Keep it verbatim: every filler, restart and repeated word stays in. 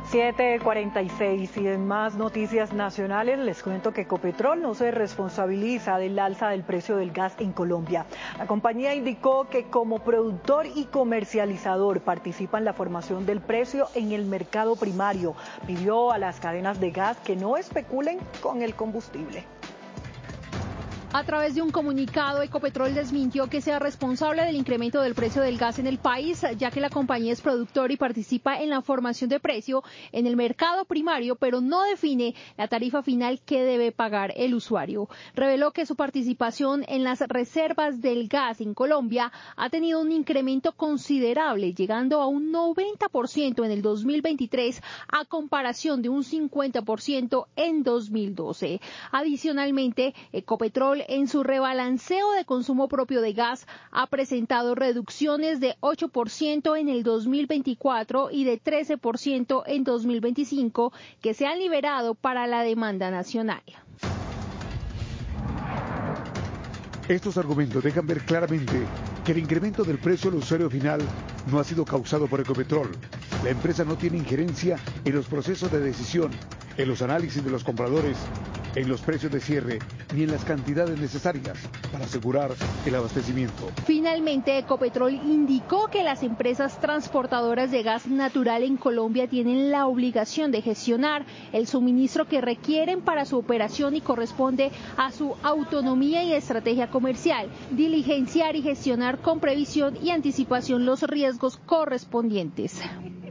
siete cuarenta y seis y en más noticias nacionales les cuento que Ecopetrol no se responsabiliza del alza del precio del gas en Colombia. La compañía indicó que como productor y comercializador participa en la formación del precio en el mercado primario. Pidió a las cadenas de gas que no especulen con el combustible. A través de un comunicado, Ecopetrol desmintió que sea responsable del incremento del precio del gas en el país, ya que la compañía es productor y participa en la formación de precio en el mercado primario, pero no define la tarifa final que debe pagar el usuario. Reveló que su participación en las reservas del gas en Colombia ha tenido un incremento considerable, llegando a un noventa por ciento en el dos mil veintitrés a comparación de un cincuenta por ciento en dos mil doce. Adicionalmente, Ecopetrol en su rebalanceo de consumo propio de gas ha presentado reducciones de ocho por ciento en el dos mil veinticuatro y de trece por ciento en dos mil veinticinco que se han liberado para la demanda nacional. Estos argumentos dejan ver claramente que el incremento del precio al usuario final no ha sido causado por Ecopetrol. La empresa no tiene injerencia en los procesos de decisión, en los análisis de los compradores, en los precios de cierre, ni en las cantidades necesarias para asegurar el abastecimiento. Finalmente, Ecopetrol indicó que las empresas transportadoras de gas natural en Colombia tienen la obligación de gestionar el suministro que requieren para su operación y corresponde a su autonomía y estrategia comercial, diligenciar y gestionar con previsión y anticipación los riesgos correspondientes.